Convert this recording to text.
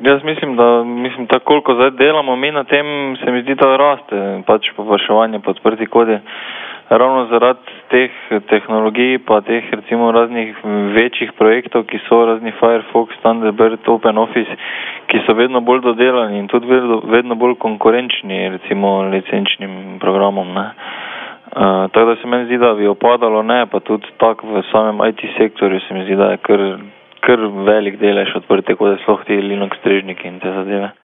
Jaz mislim, tako koliko zdaj delamo mi na tem, se mi zdi, da raste, pač površevanje po odprti kodi. Ravno zaradi teh tehnologij pa teh recimo raznih večjih projektov, ki so razni Firefox, Thunderbird, OpenOffice, ki so vedno bolj dodelani in tudi vedno bolj konkurenčni recimo licenčnim programom, ne. Tako da se meni zdi, da bi opadalo, ne, pa tudi tako v samem IT sektorju se mi zdi, da je kar velik delež odprte kode, sploh ti Linux strežniki in te zadeve.